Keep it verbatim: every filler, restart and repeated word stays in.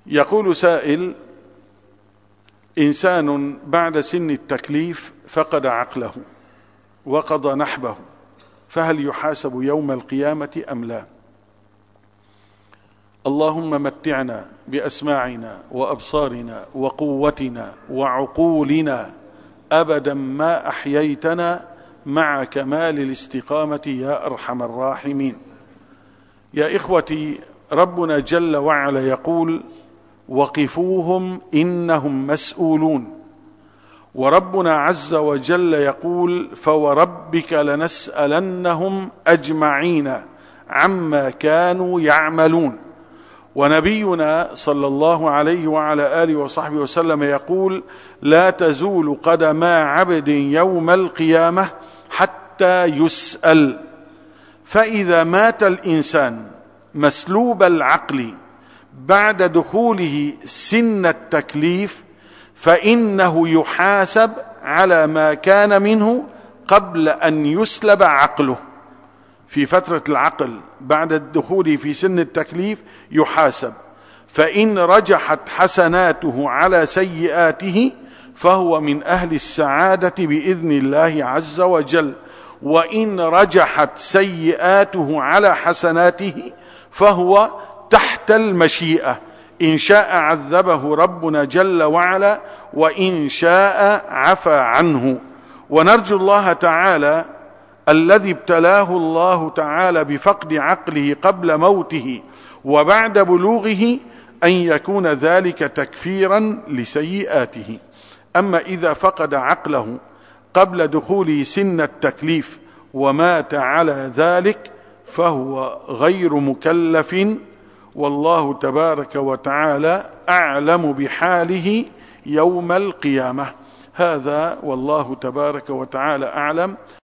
يقول سائل: إنسان بعد سن التكليف فقد عقله وقضى نحبه، فهل يحاسب يوم القيامة أم لا؟ اللهم متعنا بأسماعنا وأبصارنا وقوتنا وعقولنا أبدا ما أحييتنا مع كمال الاستقامة يا أرحم الراحمين. يا إخوتي، ربنا جل وعلا يقول: وقفوهم إنهم مسؤولون. وربنا عز وجل يقول: فوربك لنسألنهم أجمعين عما كانوا يعملون. ونبينا صلى الله عليه وعلى آله وصحبه وسلم يقول: لا تزول قدما عبد يوم القيامة حتى يسأل. فإذا مات الإنسان مسلوب العقل بعد دخوله سن التكليف فإنه يحاسب على ما كان منه قبل أن يسلب عقله. في فترة العقل بعد الدخول في سن التكليف يحاسب، فإن رجحت حسناته على سيئاته فهو من أهل السعادة بإذن الله عز وجل، وإن رجحت سيئاته على حسناته فهو تحت المشيئة، إن شاء عذبه ربنا جل وعلا وإن شاء عفى عنه. ونرجو الله تعالى الذي ابتلاه الله تعالى بفقد عقله قبل موته وبعد بلوغه أن يكون ذلك تكفيرا لسيئاته. أما إذا فقد عقله قبل دخول سن التكليف ومات على ذلك فهو غير مكلف، والله تبارك وتعالى أعلم بحاله يوم القيامة. هذا والله تبارك وتعالى أعلم.